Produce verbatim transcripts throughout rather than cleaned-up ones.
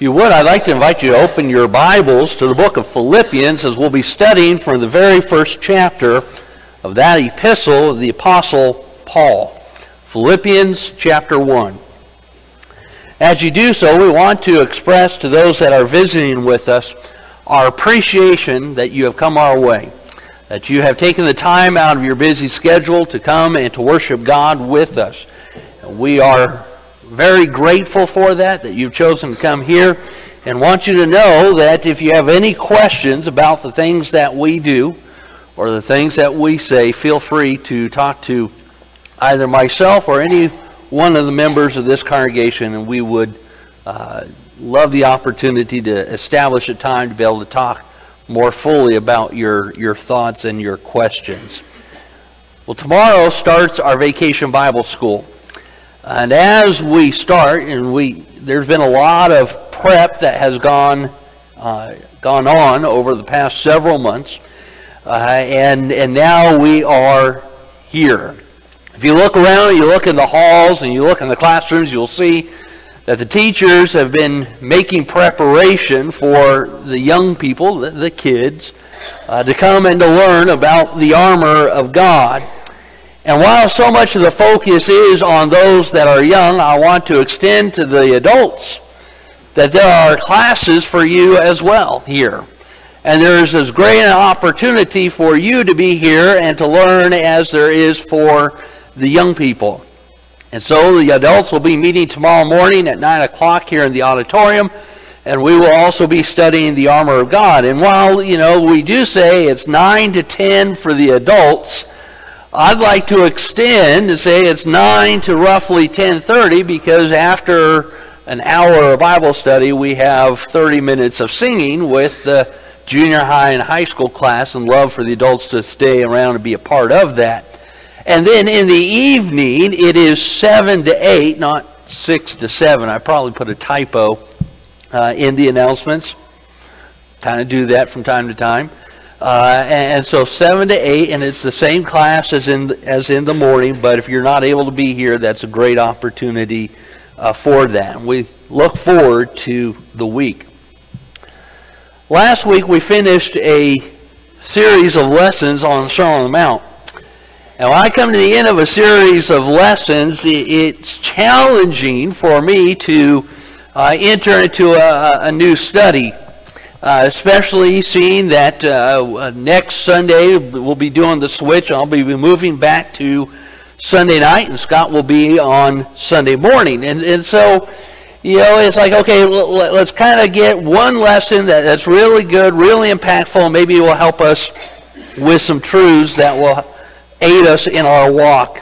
you would, I'd like to invite you to open your Bibles to the book of Philippians, as we'll be studying from the very first chapter of that epistle of the Apostle Paul. Philippians chapter one. As you do so, we want to express to those that are visiting with us our appreciation that you have come our way, that you have taken the time out of your busy schedule to come and to worship God with us. We are very grateful for that, that you've chosen to come here, and want you to know that if you have any questions about the things that we do or the things that we say, feel free to talk to either myself or any one of the members of this congregation, and we would uh, love the opportunity to establish a time to be able to talk more fully about your, your thoughts and your questions. Well, tomorrow starts our Vacation Bible School. And as we start, and we there's been a lot of prep that has gone uh, gone on over the past several months, uh, and and now we are here. If you look around, you look in the halls, and you look in the classrooms, you'll see that the teachers have been making preparation for the young people, the, the kids, uh, to come and to learn about the armor of God. And while so much of the focus is on those that are young, I want to extend to the adults that there are classes for you as well here. And there's as great an opportunity for you to be here and to learn as there is for the young people. And so the adults will be meeting tomorrow morning at nine o'clock here in the auditorium, and we will also be studying the armor of God. And while, you know, we do say it's nine to ten for the adults, I'd like to extend and say it's nine to roughly ten thirty, because after an hour of Bible study, we have thirty minutes of singing with the junior high and high school class, and love for the adults to stay around and be a part of that. And then in the evening, it is seven to eight, not six to seven. I probably put a typo uh, in the announcements. Kind of do that from time to time. Uh, and, and so seven to eight, and it's the same class as in as in the morning, but if you're not able to be here, that's a great opportunity uh, for that. And we look forward to the week. Last week we finished a series of lessons on the Sermon on the Mount. And when I come to the end of a series of lessons, it's challenging for me to uh, enter into a, a new study. Uh, especially seeing that uh, next Sunday we'll be doing the switch. I'll be moving back to Sunday night, and Scott will be on Sunday morning. And, and so, you know, it's like, okay, let's kind of get one lesson that, that's really good, really impactful, maybe it will help us with some truths that will aid us in our walk.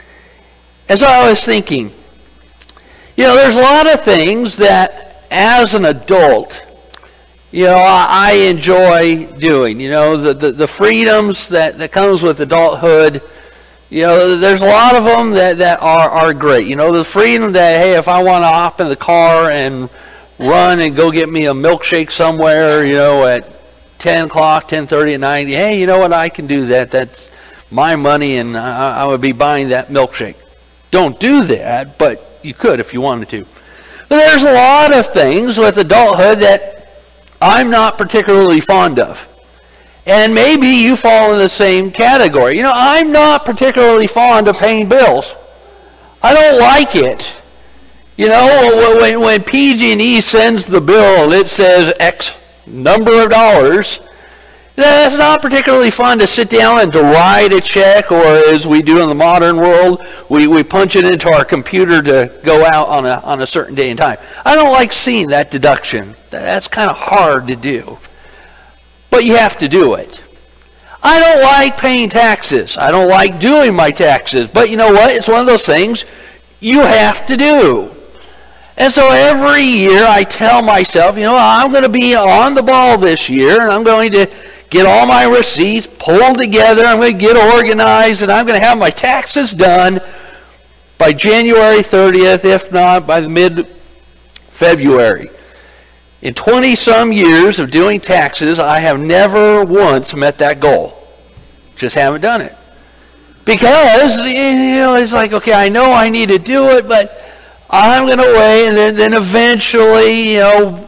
As I was thinking, you know, there's a lot of things that as an adult, you know, I enjoy doing, you know, the, the, the freedoms that, that comes with adulthood. You know, there's a lot of them that, that are, are great. You know, the freedom that, hey, if I want to hop in the car and run and go get me a milkshake somewhere, you know, at ten o'clock, ten thirty at night, hey, you know what, I can do that. That's my money, and I, I would be buying that milkshake. Don't do that, but you could if you wanted to. But there's a lot of things with adulthood that I'm not particularly fond of. And maybe you fall in the same category. You know, I'm not particularly fond of paying bills. I don't like it. You know, when, when P G and E sends the bill and it says X number of dollars, that's not particularly fun to sit down and to write a check, or as we do in the modern world, we, we punch it into our computer to go out on a on a certain day and time. I don't like seeing that deduction. That's kind of hard to do. But you have to do it. I don't like paying taxes. I don't like doing my taxes. But you know what? It's one of those things you have to do. And so every year I tell myself, you know, I'm going to be on the ball this year, and I'm going to get all my receipts pulled together. I'm going to get organized, and I'm going to have my taxes done by January thirtieth, if not by the mid-February. In twenty-some years of doing taxes, I have never once met that goal. Just haven't done it. Because, you know, it's like, okay, I know I need to do it, but I'm going to wait, and then, then eventually, you know,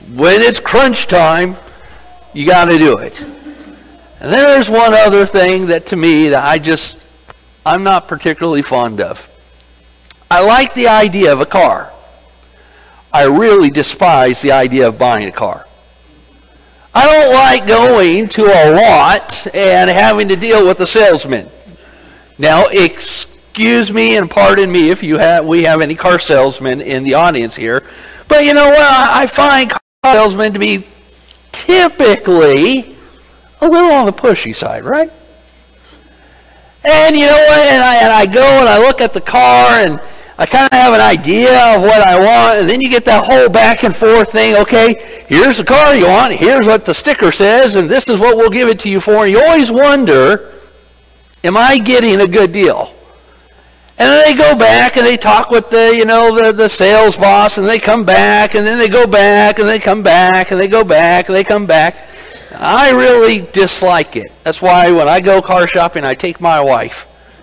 when it's crunch time, you got to do it. And then there's one other thing that to me that I just, I'm not particularly fond of. I like the idea of a car. I really despise the idea of buying a car. I don't like going to a lot and having to deal with the salesman. Now, excuse me and pardon me if you have we have any car salesmen in the audience here, but you know what? I find car salesmen to be typically a little on the pushy side, right? And you know what? And I, and I go and I look at the car and I kind of have an idea of what I want, and then you get that whole back and forth thing. Okay, here's the car you want, here's what the sticker says, and this is what we'll give it to you for. And you always wonder, am I getting a good deal? And then they go back and they talk with the, you know, the, the sales boss, and they come back, and then they go back, and they come back, and they go back, and they come back. I really dislike it. That's why when I go car shopping, I take my wife.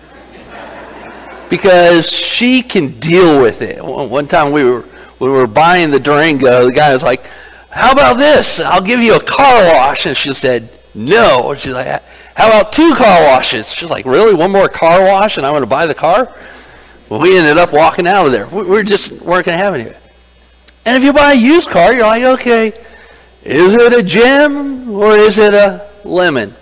Because she can deal with it. One time we were we were buying the Durango, the guy was like, how about this? I'll give you a car wash. And she said, no. And she's like, how about two car washes? She's like, really? One more car wash and I'm going to buy the car? Well, we ended up walking out of there. We, we just weren't going to have any of it. And if you buy a used car, you're like, okay, is it a gem or is it a lemon?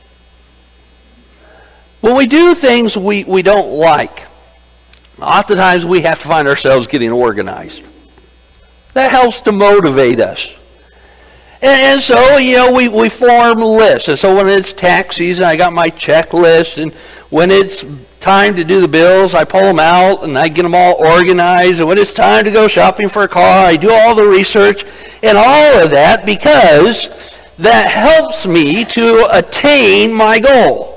When we do things we, we don't like, oftentimes we have to find ourselves getting organized. That helps to motivate us. And, and so, you know, we, we form lists. And so when it's tax season, I got my checklist. And when it's time to do the bills, I pull them out and I get them all organized. And when it's time to go shopping for a car, I do all the research and all of that because that helps me to attain my goal.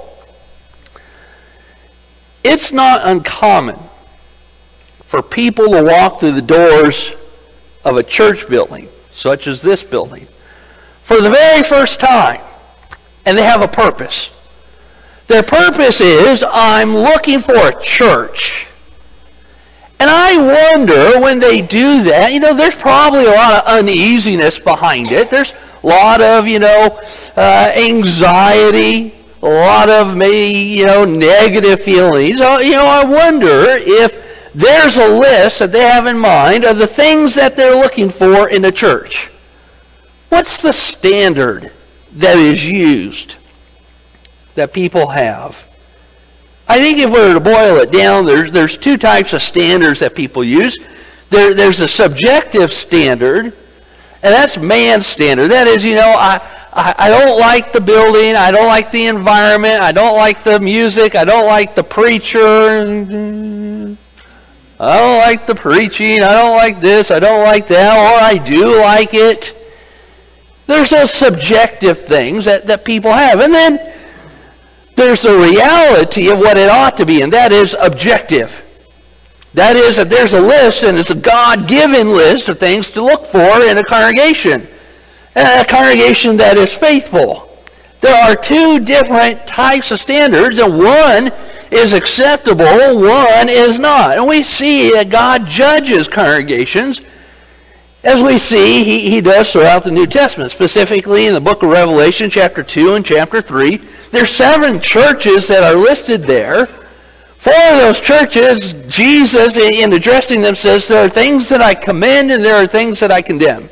It's not uncommon for people to walk through the doors of a church building, such as this building, for the very first time, and they have a purpose. Their purpose is, I'm looking for a church. And I wonder when they do that, you know, there's probably a lot of uneasiness behind it. There's a lot of, you know, uh, anxiety, a lot of maybe, you know, negative feelings. You know, I wonder if there's a list that they have in mind of the things that they're looking for in a church. What's the standard that is used that people have? I think if we were to boil it down, there's, there's two types of standards that people use. There, there's a subjective standard, and that's man's standard. That is, you know, I, I, I don't like the building, I don't like the environment, I don't like the music, I don't like the preacher, I don't like the preaching, I don't like this, I don't like that, or I do like it. There's those subjective things that, that people have. And then there's the reality of what it ought to be, and that is objective. That is that there's a list, and it's a God-given list of things to look for in a congregation. And a congregation that is faithful. There are two different types of standards, and one is acceptable, one is not. And we see that God judges congregations, as we see he, he does throughout the New Testament, specifically in the book of Revelation, chapter two and chapter three. There's seven churches that are listed there. Four of those churches, Jesus, in addressing them, says, there are things that I commend and there are things that I condemn.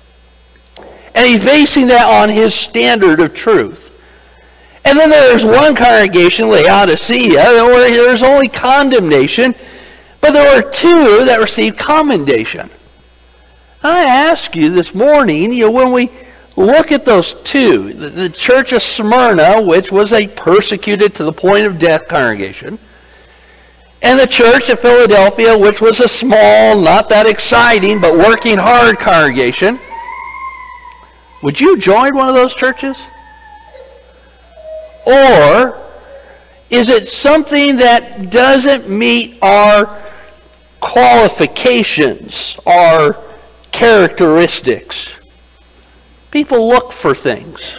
And he's basing that on his standard of truth. And then there's one congregation, Laodicea, where there's only condemnation, but there were two that received commendation. I ask you this morning, you know, when we look at those two, the, the church of Smyrna, which was a persecuted to the point of death congregation, and the church of Philadelphia, which was a small, not that exciting, but working hard congregation, would you join one of those churches? Or is it something that doesn't meet our qualifications, our characteristics? People look for things.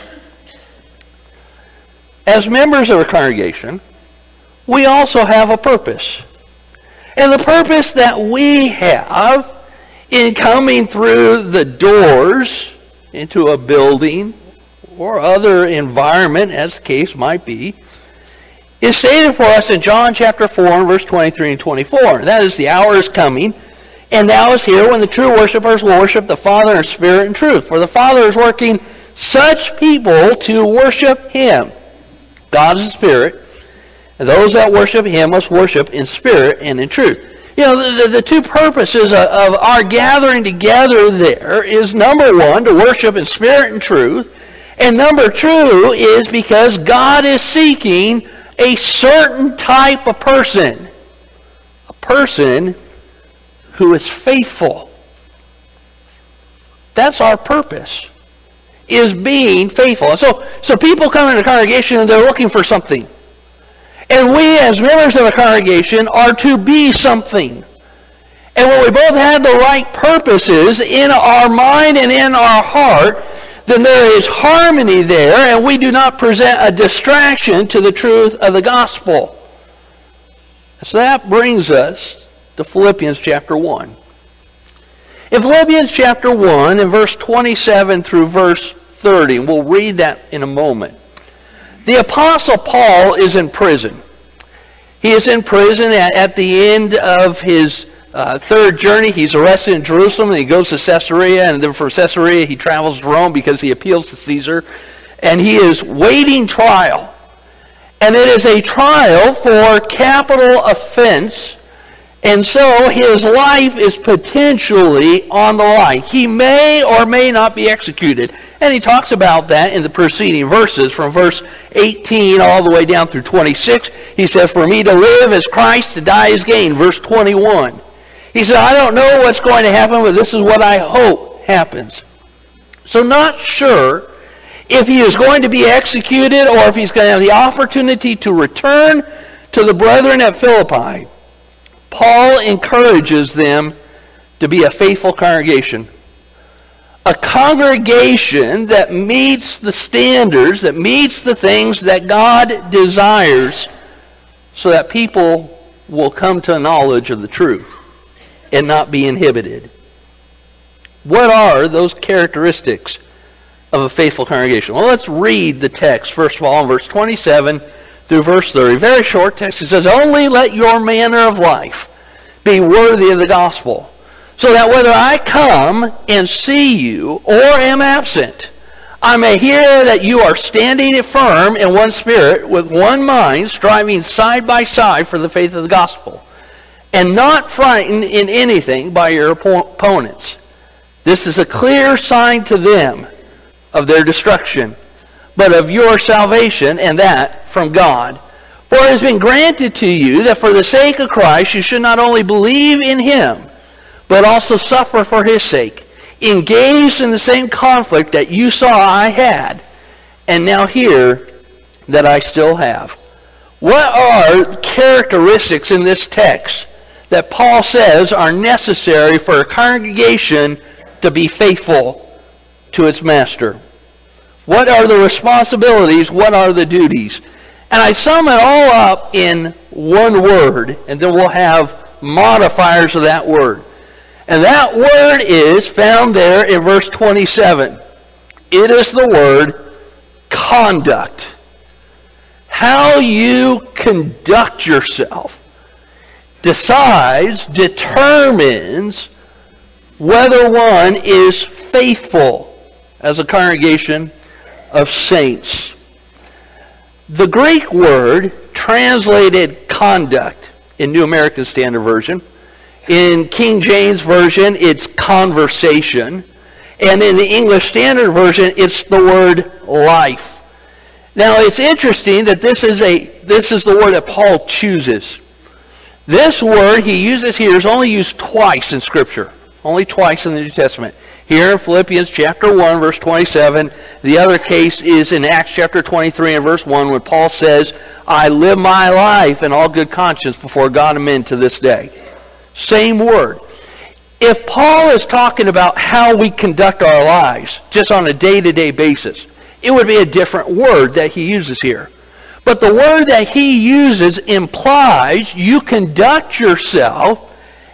As members of a congregation, we also have a purpose. And the purpose that we have in coming through the doors into a building or other environment, as the case might be, is stated for us in John chapter four and verse twenty-three and twenty-four. And that is, the hour is coming, and now is here, when the true worshipers will worship the Father in spirit and truth. For the Father is working such people to worship him. God is a spirit, and those that worship him must worship in spirit and in truth. You know, the, the two purposes of, of our gathering together there is, number one, to worship in spirit and truth. And number two is because God is seeking a certain type of person. A person who is faithful. That's our purpose, is being faithful. And so, so people come into the congregation and they're looking for something. And we, as members of a congregation, are to be something. And when we both have the right purposes in our mind and in our heart, then there is harmony there, and we do not present a distraction to the truth of the gospel. So that brings us to Philippians chapter one. In Philippians chapter one, in verse twenty-seven through verse thirty, we'll read that in a moment. The Apostle Paul is in prison. He is in prison at, at the end of his uh, third journey. He's arrested in Jerusalem, and he goes to Caesarea, and then from Caesarea he travels to Rome because he appeals to Caesar. And he is waiting trial. And it is a trial for capital offense. And so his life is potentially on the line. He may or may not be executed. And he talks about that in the preceding verses, from verse eighteen all the way down through twenty-six. He says, for me to live is Christ, to die is gain. Verse twenty-one. He said, I don't know what's going to happen, but this is what I hope happens. So not sure if he is going to be executed or if he's going to have the opportunity to return to the brethren at Philippi. Paul encourages them to be a faithful congregation. A congregation that meets the standards, that meets the things that God desires, so that people will come to a knowledge of the truth and not be inhibited. What are those characteristics of a faithful congregation? Well, let's read the text, first of all, in verse twenty-seven through verse thirty. Very short text. It says, only let your manner of life be worthy of the gospel, so that whether I come and see you or am absent, I may hear that you are standing firm in one spirit, with one mind, striving side by side for the faith of the gospel, and not frightened in anything by your opponents. This is a clear sign to them of their destruction, but of your salvation, and that from God. For it has been granted to you that for the sake of Christ you should not only believe in him, but also suffer for his sake, engaged in the same conflict that you saw I had, and now hear that I still have. What are characteristics in this text that Paul says are necessary for a congregation to be faithful to its master? What are the responsibilities? What are the duties? And I sum it all up in one word, and then we'll have modifiers of that word. And that word is found there in verse twenty-seven. It is the word conduct. How you conduct yourself decides, determines whether one is faithful as a congregation of saints. The Greek word translated conduct in New American Standard Version. In King James Version, it's conversation. And in the English Standard Version, it's the word life. Now, it's interesting that this is a this is the word that Paul chooses. This word he uses here is only used twice in Scripture. Only twice in the New Testament. Here in Philippians chapter one, verse twenty-seven. The other case is in Acts chapter twenty-three and verse one, when Paul says, I live my life in all good conscience before God and men to this day. Same word. If Paul is talking about how we conduct our lives, just on a day-to-day basis, it would be a different word that he uses here. But the word that he uses implies you conduct yourself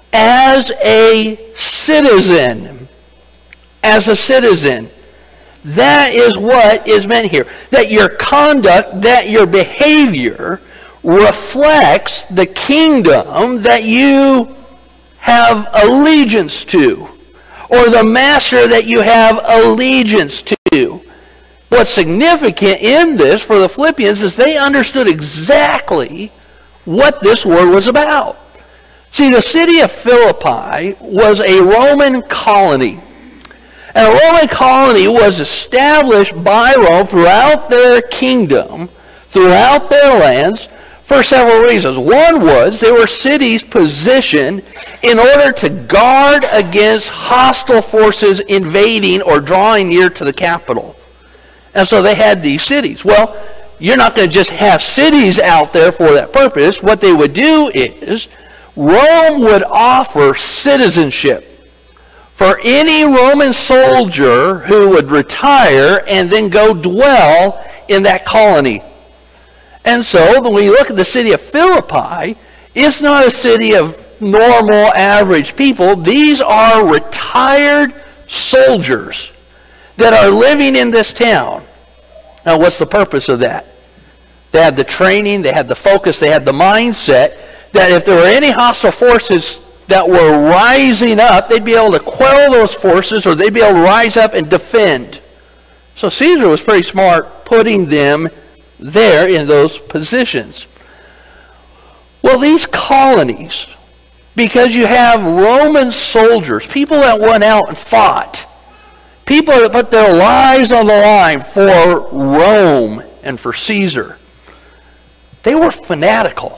as a citizen. As a citizen. That is what is meant here. That your conduct, that your behavior reflects the kingdom that you have allegiance to, or the master that you have allegiance to. What's significant in this for the Philippians is they understood exactly what this word was about. See, the city of Philippi was a Roman colony. And a Roman colony was established by Rome throughout their kingdom, throughout their lands, for several reasons. One was they were cities positioned in order to guard against hostile forces invading or drawing near to the capital. And so they had these cities. Well, you're not going to just have cities out there for that purpose. What they would do is Rome would offer citizenship for any Roman soldier who would retire and then go dwell in that colony. And so when you look at the city of Philippi, it's not a city of normal, average people. These are retired soldiers that are living in this town. Now, what's the purpose of that? They had the training, they had the focus, they had the mindset that if there were any hostile forces that were rising up, they'd be able to quell those forces, or they'd be able to rise up and defend. So Caesar was pretty smart putting them there in those positions. Well, these colonies, because you have Roman soldiers, people that went out and fought, people that put their lives on the line for Rome and for Caesar, they were fanatical.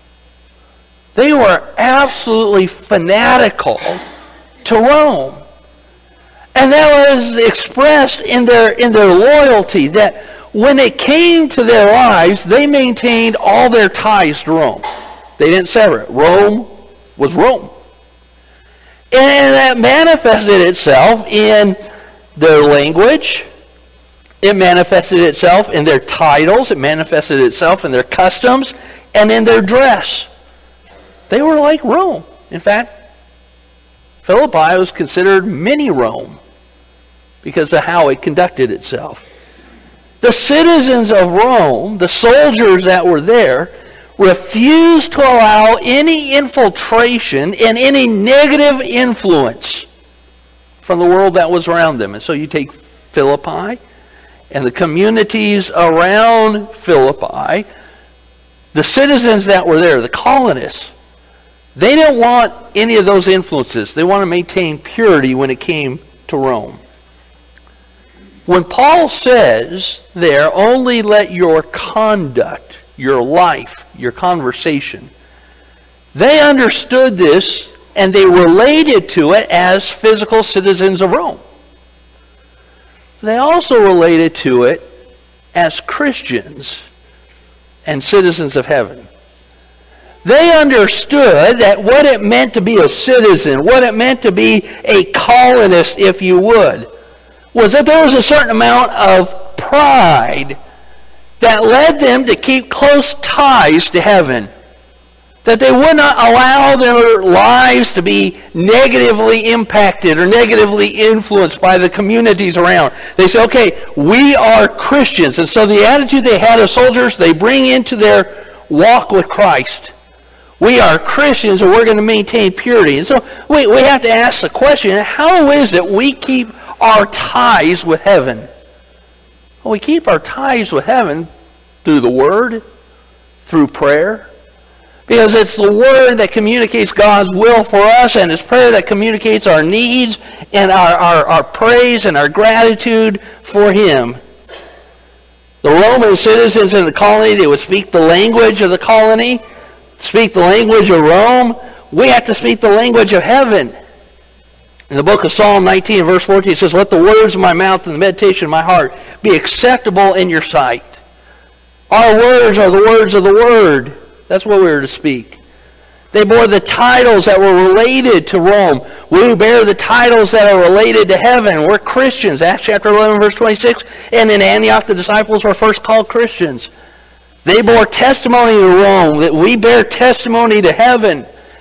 They were absolutely fanatical to Rome. And that was expressed in their in their loyalty, that when it came to their lives, they maintained all their ties to Rome. They didn't sever it. Rome was Rome. And that manifested itself in their language. It manifested itself in their titles. It manifested itself in their customs and in their dress. They were like Rome. In fact, Philippi was considered mini Rome because of how it conducted itself. The citizens of Rome, the soldiers that were there, refused to allow any infiltration and any negative influence from the world that was around them. And so you take Philippi and the communities around Philippi, the citizens that were there, the colonists, they didn't want any of those influences. They want to maintain purity when it came to Rome. When Paul says there, only let your conduct, your life, your conversation, they understood this and they related to it as physical citizens of Rome. They also related to it as Christians and citizens of heaven. They understood that what it meant to be a citizen, what it meant to be a colonist, if you would, was that there was a certain amount of pride that led them to keep close ties to heaven. That they would not allow their lives to be negatively impacted or negatively influenced by the communities around. They say, okay, we are Christians. And so the attitude they had as soldiers, they bring into their walk with Christ. We are Christians and we're going to maintain purity. And so we, we have to ask the question, how is it we keep our ties with heaven? Well, we keep our ties with heaven through the Word, through prayer. Because it's the Word that communicates God's will for us, and it's prayer that communicates our needs and our, our, our praise and our gratitude for Him. The Roman citizens in the colony, they would speak the language of the colony, speak the language of Rome. We have to speak the language of heaven. In the book of Psalm nineteen, verse fourteen, it says, let the words of my mouth and the meditation of my heart be acceptable in your sight. Our words are the words of the Word. That's what we were to speak. They bore the titles that were related to Rome. We bear the titles that are related to heaven. We're Christians. Acts chapter eleven, verse twenty-six. And in Antioch, the disciples were first called Christians. They bore testimony to Rome, that we bear testimony to heaven.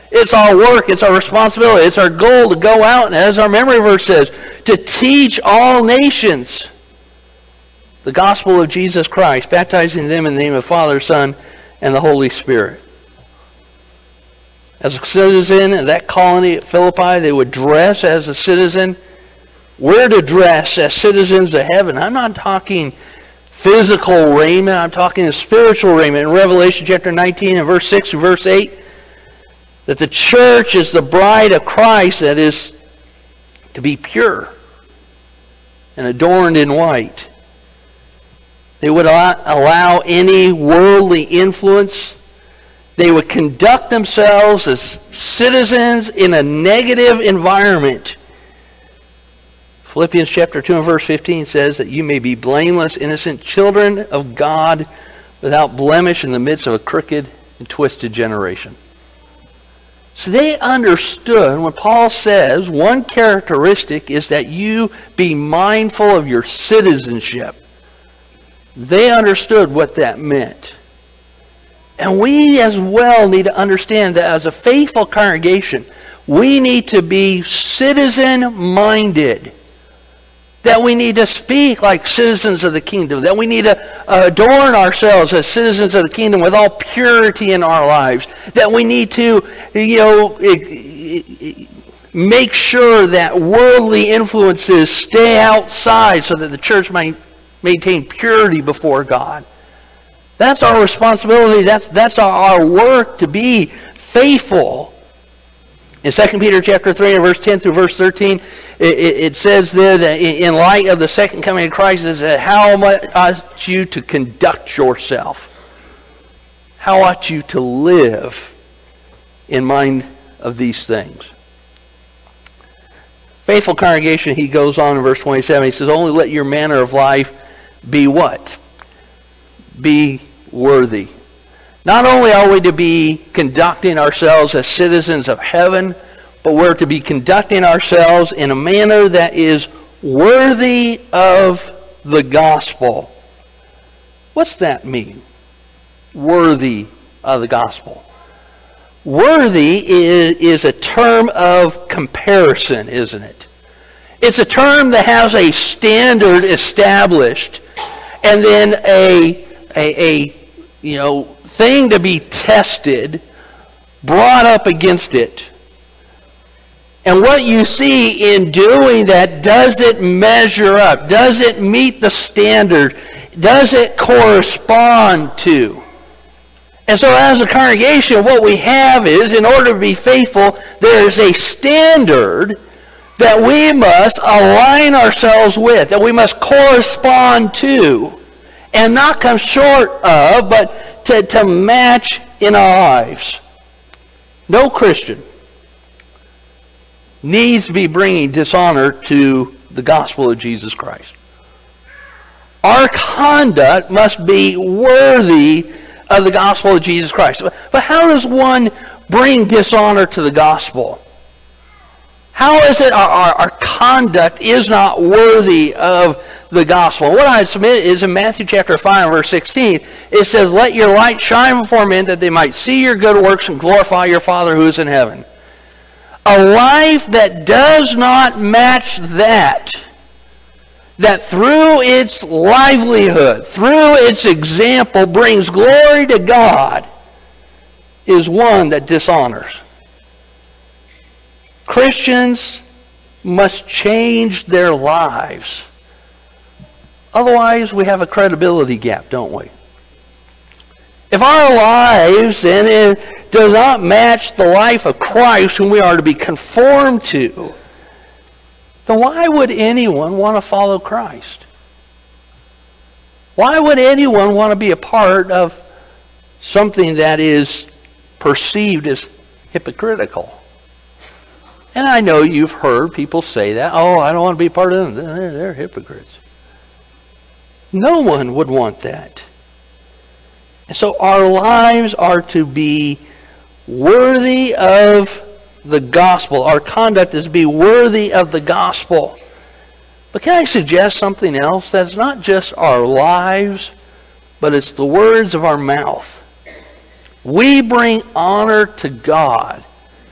It's our work. It's our responsibility. It's our goal to go out, and as our memory verse says, to teach all nations the gospel of Jesus Christ, baptizing them in the name of the Father, Son, and the Holy Spirit. As a citizen of that colony at Philippi, they would dress as a citizen. We're to dress as citizens of heaven. I'm not talking physical raiment. I'm talking spiritual raiment. In Revelation chapter nineteen and verse six and verse eight, that the church is the bride of Christ that is to be pure and adorned in white. They would not allow any worldly influence. They would conduct themselves as citizens in a negative environment. Philippians chapter two and verse fifteen says that you may be blameless, innocent children of God without blemish in the midst of a crooked and twisted generation. So they understood when Paul says one characteristic is that you be mindful of your citizenship. They understood what that meant. And we as well need to understand that as a faithful congregation, we need to be citizen-minded. That we need to speak like citizens of the kingdom. That we need to adorn ourselves as citizens of the kingdom with all purity in our lives. That we need to, you know, make sure that worldly influences stay outside so that the church might maintain purity before God. That's our responsibility. That's, that's our work, to be faithful. In Second Peter chapter three and verse ten through verse thirteen, it, it says there that in light of the second coming of Christ, it says, how ought you to conduct yourself? How ought you to live in mind of these things? Faithful congregation, he goes on in verse twenty-seven, he says, only let your manner of life be what? Be worthy. Not only are we to be conducting ourselves as citizens of heaven, but we're to be conducting ourselves in a manner that is worthy of the gospel. What's that mean? Worthy of the gospel. Worthy is, is a term of comparison, isn't it? It's a term that has a standard established and then a, a, a you know, thing to be tested, brought up against it. And what you see in doing that, does it measure up? Does it meet the standard? Does it correspond to? And so as a congregation, what we have is, in order to be faithful, there is a standard that we must align ourselves with, that we must correspond to, and not come short of, but to, to match in our lives. No Christian needs to be bringing dishonor to the gospel of Jesus Christ. Our conduct must be worthy of the gospel of Jesus Christ. But how does one bring dishonor to the gospel? How is it our, our, our conduct is not worthy of the gospel? What I submit is in Matthew chapter five, verse sixteen, it says, let your light shine before men that they might see your good works and glorify your Father who is in heaven. A life that does not match that, that through its livelihood, through its example, brings glory to God, is one that dishonors. Christians must change their lives. Otherwise, we have a credibility gap, don't we? If our lives and it does not match the life of Christ, whom we are to be conformed to, then why would anyone want to follow Christ? Why would anyone want to be a part of something that is perceived as hypocritical? And I know you've heard people say that. Oh, I don't want to be part of them. They're, they're hypocrites. No one would want that. And so our lives are to be worthy of the gospel. Our conduct is to be worthy of the gospel. But can I suggest something else? That's not just our lives, but it's the words of our mouth. We bring honor to God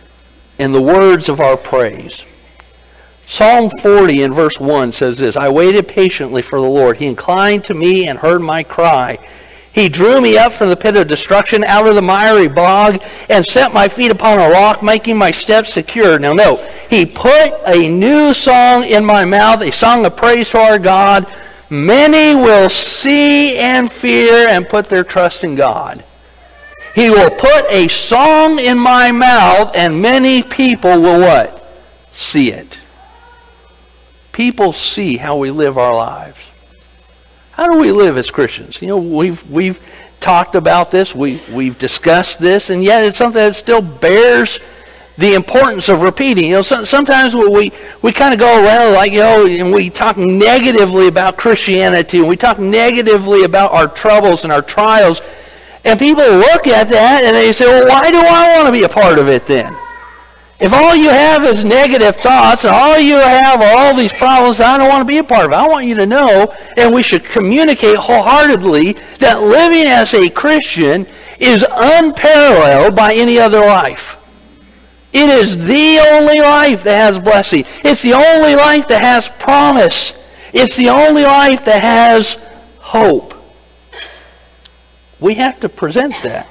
in the words of our praise. Psalm forty in verse one says this, I waited patiently for the Lord. He inclined to me and heard my cry. He drew me up from the pit of destruction, out of the miry bog, and set my feet upon a rock, making my steps secure. Now note, he put a new song in my mouth, a song of praise to our God. Many will see and fear and put their trust in God. He will put a song in my mouth, and many people will what? See it. People see how we live our lives. How do we live as Christians? You know, we've we've talked about this, we we've discussed this, and yet it's something that still bears the importance of repeating. You know, so, sometimes we we kind of go around like, you know, and we talk negatively about Christianity, and we talk negatively about our troubles and our trials, and people look at that and they say, well, why do I want to be a part of it then? If all you have is negative thoughts and all you have are all these problems, I don't want to be a part of it. I want you to know, and we should communicate wholeheartedly, that living as a Christian is unparalleled by any other life. It is the only life that has blessing. It's the only life that has promise. It's the only life that has hope. We have to present that.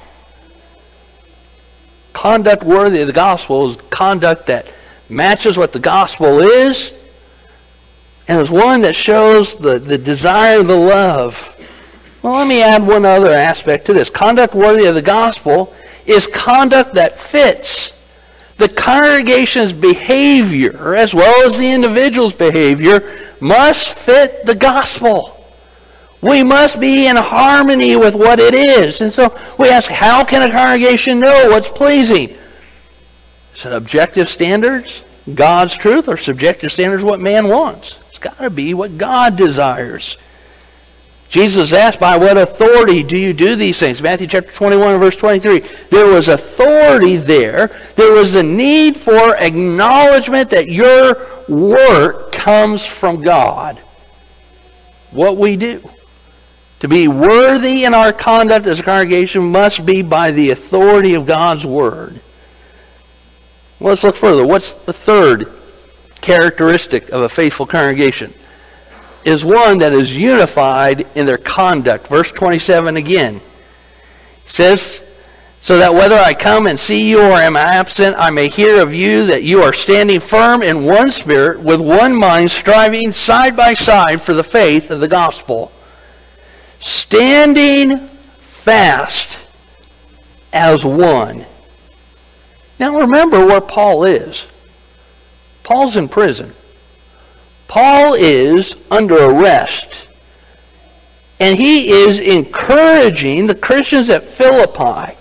Conduct worthy of the gospel is conduct that matches what the gospel is, and is one that shows the, the desire, the love. Well, let me add one other aspect to this. Conduct worthy of the gospel is conduct that fits the congregation's behavior, as well as the individual's behavior, must fit the gospel. We must be in harmony with what it is. And so we ask, how can a congregation know what's pleasing? Is it objective standards, God's truth, or subjective standards, what man wants? It's got to be what God desires. Jesus asked, by what authority do you do these things? Matthew chapter twenty-one, verse twenty-three. There was authority there. There was a need for acknowledgement that your work comes from God. What we do. To be worthy in our conduct as a congregation must be by the authority of God's Word. Well, let's look further. What's the third characteristic of a faithful congregation? Is one that is unified in their conduct. Verse twenty-seven again. It says, so that whether I come and see you or am absent, I may hear of you that you are standing firm in one spirit, with one mind, striving side by side for the faith of the gospel. Standing fast as one. Now remember where Paul is. Paul's in prison. Paul is under arrest. And he is encouraging the Christians at Philippi.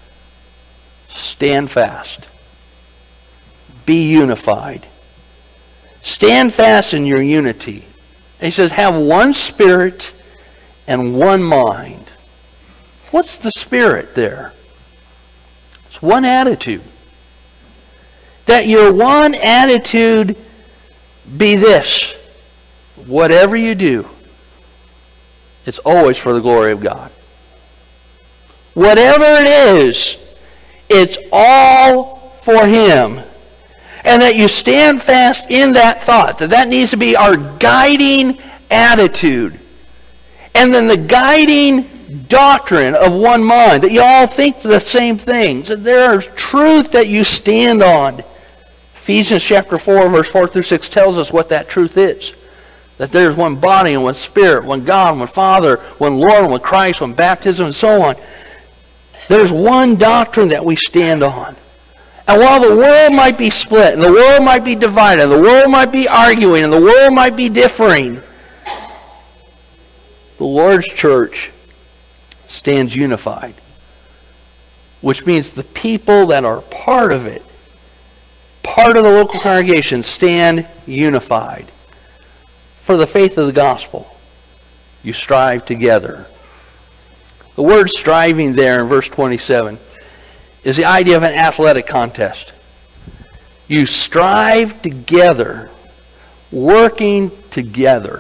Stand fast. Be unified. Stand fast in your unity. And he says, have one spirit and one mind. What's the spirit there? It's one attitude. That your one attitude be this. Whatever you do, it's always for the glory of God. Whatever it is, it's all for Him. And that you stand fast in that thought. That that needs to be our guiding attitude. And then the guiding doctrine of one mind, that you all think the same things, that there is truth that you stand on. Ephesians chapter four, verse four through six tells us what that truth is. That there's one body and one spirit, one God, one Father, one Lord, one Christ, one baptism, and so on. There's one doctrine that we stand on. And while the world might be split, and the world might be divided, and the world might be arguing, and the world might be differing, the Lord's church stands unified, which means the people that are part of it, part of the local congregation, stand unified. For the faith of the gospel, you strive together. The word striving there in verse twenty-seven is the idea of an athletic contest. You strive together, working together.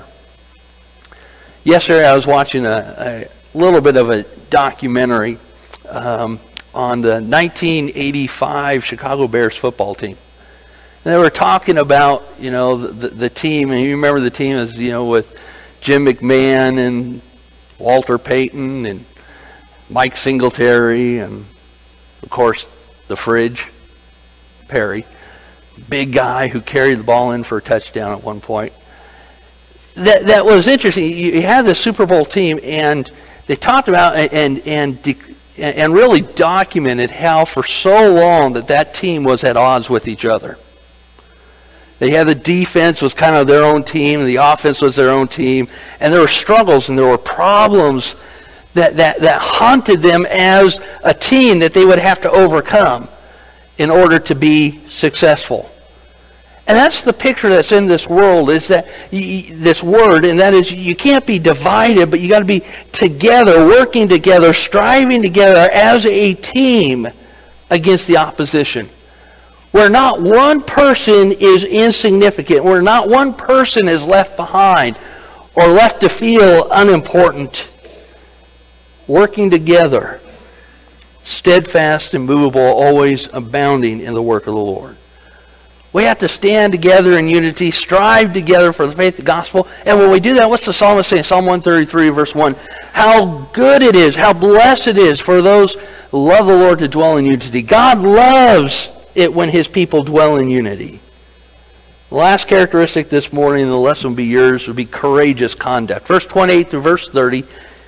Yesterday I was watching a, a little bit of a documentary um, on the nineteen eighty-five Chicago Bears football team. And they were talking about, you know, the, the team, and you remember the team as, you know, with Jim McMahon and Walter Payton and Mike Singletary and, of course, the Fridge, Perry. Big guy who carried the ball in for a touchdown at one point. That that was interesting. You, you had this Super Bowl team, and they talked about and and and really documented how for so long that that team was at odds with each other. They had the defense was kind of their own team, and the offense was their own team, and there were struggles and there were problems that, that, that haunted them as a team that they would have to overcome in order to be successful. And that's the picture that's in this world, is that you, this word, and that is you can't be divided, but you got to be together, working together, striving together as a team against the opposition. Where not one person is insignificant, where not one person is left behind or left to feel unimportant. Working together, steadfast and movable, always abounding in the work of the Lord. We have to stand together in unity, strive together for the faith of the gospel. And when we do that, what's the psalmist saying? Psalm one thirty-three, verse one. How good it is, how blessed it is for those who love the Lord to dwell in unity. God loves it when his people dwell in unity. The last characteristic this morning, and the lesson will be yours, will be courageous conduct. Verse twenty-eight through verse thirty.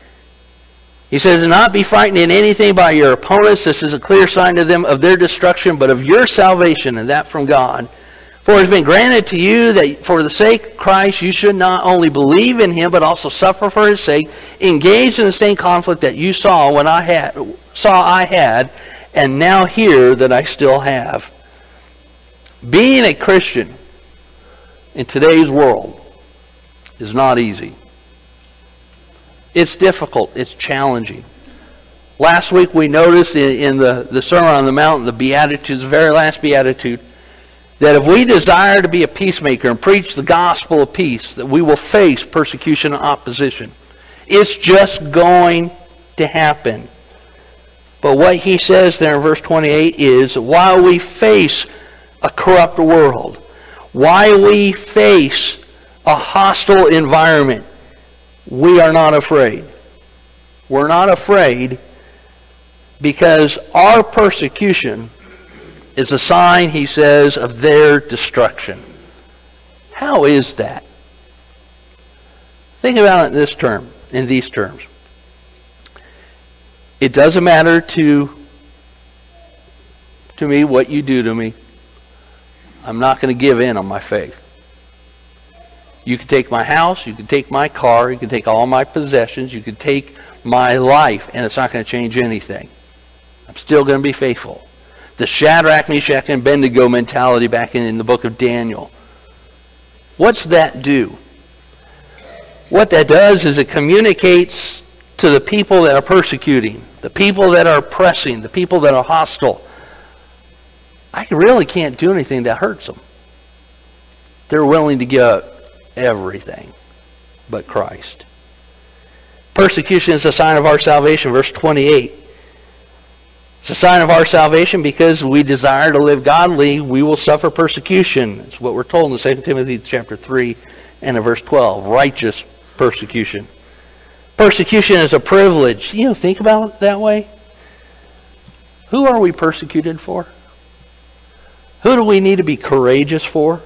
He says, "Do not be frightened in anything by your opponents. This is a clear sign to them of their destruction, but of your salvation, and that from God. For it has been granted to you that for the sake of Christ you should not only believe in him, but also suffer for his sake, engaged in the same conflict that you saw when I had saw I had, and now hear that I still have." Being a Christian in today's world is not easy. It's difficult. It's challenging. Last week we noticed in, in the, the Sermon on the Mount, the Beatitudes, the very last Beatitude, that if we desire to be a peacemaker and preach the gospel of peace, that we will face persecution and opposition. It's just going to happen. But what he says there in verse twenty-eight is, while we face a corrupt world, while we face a hostile environment, we are not afraid. We're not afraid because our persecution is a sign, he says, of their destruction. How is that? Think about it in this term, in these terms. It doesn't matter to, to me what you do to me. I'm not going to give in on my faith. You can take my house, you can take my car, you can take all my possessions, you can take my life, and it's not going to change anything. I'm still going to be faithful. The Shadrach, Meshach, and Abednego mentality back in, in the book of Daniel. What's that do? What that does is it communicates to the people that are persecuting, the people that are oppressing, the people that are hostile. I really can't do anything that hurts them. They're willing to give up everything but Christ. Persecution is a sign of our salvation, verse twenty-eight. It's a sign of our salvation because we desire to live godly, we will suffer persecution. It's what we're told in Second Timothy chapter three and in verse twelve, righteous persecution. Persecution is a privilege. You know, think about it that way. Who are we persecuted for? Who do we need to be courageous for?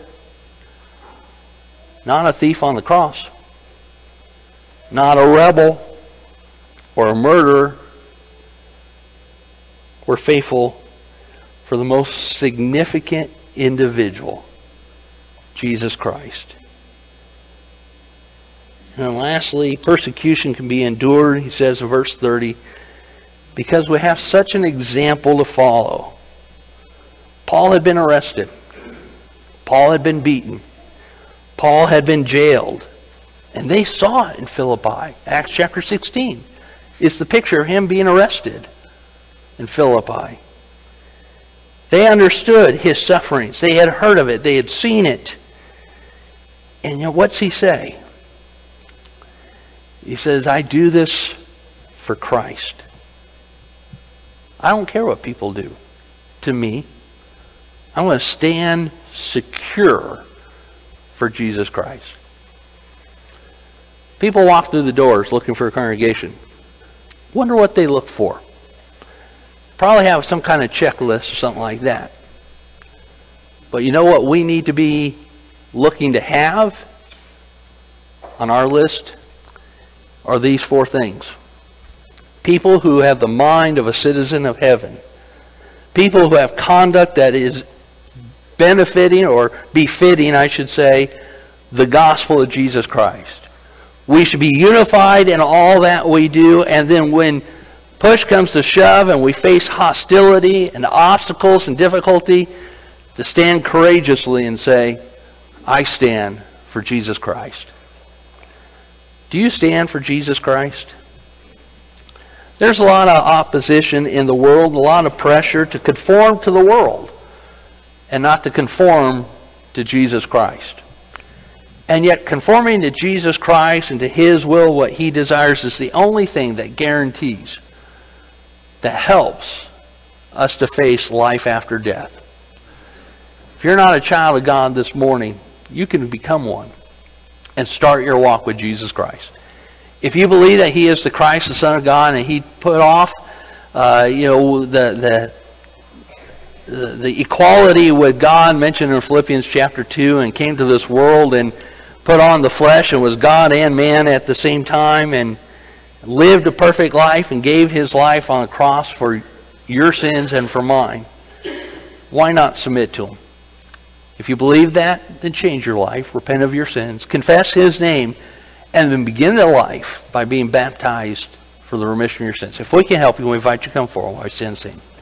Not a thief on the cross. Not a rebel or a murderer. We're faithful for the most significant individual, Jesus Christ. And then lastly, persecution can be endured, he says in verse thirty, because we have such an example to follow. Paul had been arrested. Paul had been beaten. Paul had been jailed. And they saw it in Philippi. Acts chapter sixteen is the picture of him being arrested in Philippi. They understood his sufferings. They had heard of it. They had seen it. And you know, what's he say? He says, I do this for Christ. I don't care what people do to me. I'm going to stand secure for Jesus Christ. People walk through the doors looking for a congregation. Wonder what they look for. Probably have some kind of checklist or something like that. But you know what we need to be looking to have on our list? Are these four things. People who have the mind of a citizen of heaven. People who have conduct that is benefiting or befitting, I should say, the gospel of Jesus Christ. We should be unified in all that we do, and then when push comes to shove and we face hostility and obstacles and difficulty, to stand courageously and say, I stand for Jesus Christ. Do you stand for Jesus Christ? There's a lot of opposition in the world, a lot of pressure to conform to the world and not to conform to Jesus Christ. And yet conforming to Jesus Christ and to His will, what He desires, is the only thing that guarantees, that helps us to face life after death. If you're not a child of God this morning, you can become one and start your walk with Jesus Christ. If you believe that He is the Christ, the Son of God, and He put off, uh, you know, the the the, the equality with God mentioned in Philippians chapter two, and came to this world and put on the flesh and was God and man at the same time, and lived a perfect life and gave His life on the cross for your sins and for mine, why not submit to Him? If you believe that, then change your life, repent of your sins, confess His name, and then begin the life by being baptized for the remission of your sins. If we can help you, we invite you to come forward while I stand and sing.